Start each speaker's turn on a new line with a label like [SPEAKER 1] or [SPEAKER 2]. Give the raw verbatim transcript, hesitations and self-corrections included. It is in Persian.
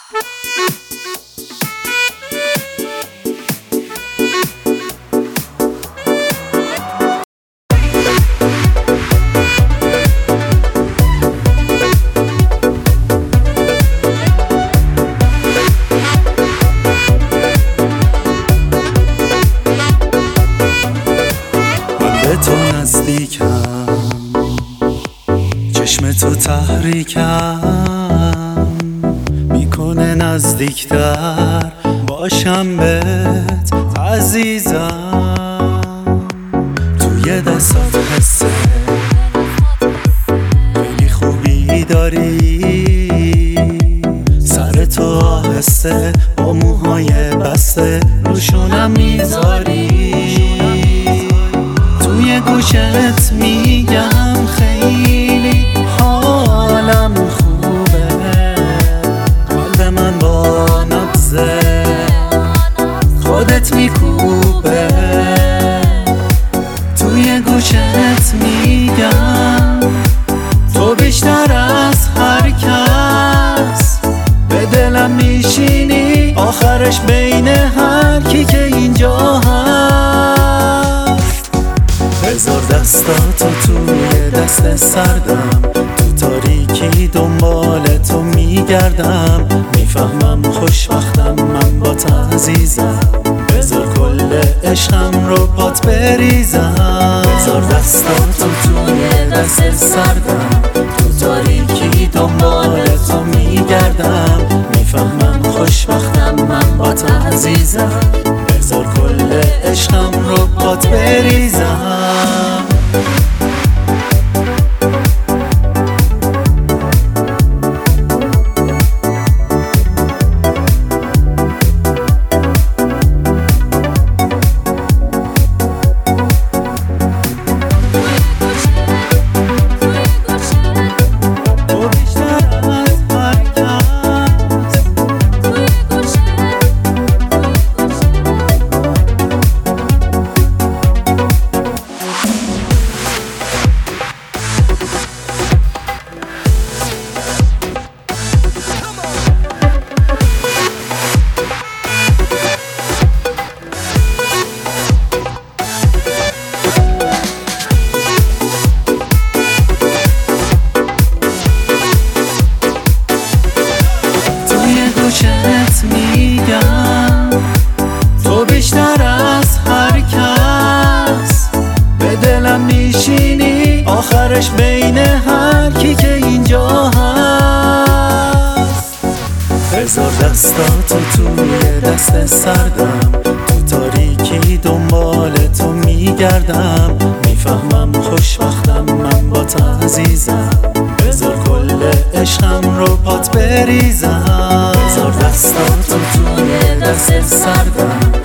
[SPEAKER 1] به تو نزدیکم، چشم تو تحریکم میکنه نزدیکتر باشم بهت عزیزم. توی دستات حسه خیلی خوبی داری، سر تو آهسته با موهای بسته روشونم میذاری. توی گوشت میگم خیلی حالم خوبه، قلب من با نبضه خودت میکوبه. توی گوشت میگم تو بیشتر از هر کس به دلم میشینی، آخرش بین هر کی که اینجا هست. بذار دستاتو توی دست سردم، تو تاریکی دنبال تو میگردم، میفهمم خوشبختم من با تو عزیزم. بذار کل عشقم رو بات بریزم. بذار دستاتو توی دست سردم، تو تاریکی دنبال تو میگردم، میفهمم خوشبختم من با تو عزیزم. بذار کل عشقم رو بات بریزم. میگم تو بیشتر از هر کس به دلم میشینی، آخرش بین هر کی که اینجا هست. بذار دستاتو توی دست سردم، تو تاریکی دنبال تو میگردم، میفهمم خوشبختم من با تو عزیزم. بذار کل عشقم رو پات بریزم. بذار دستاتو توی دست سردم،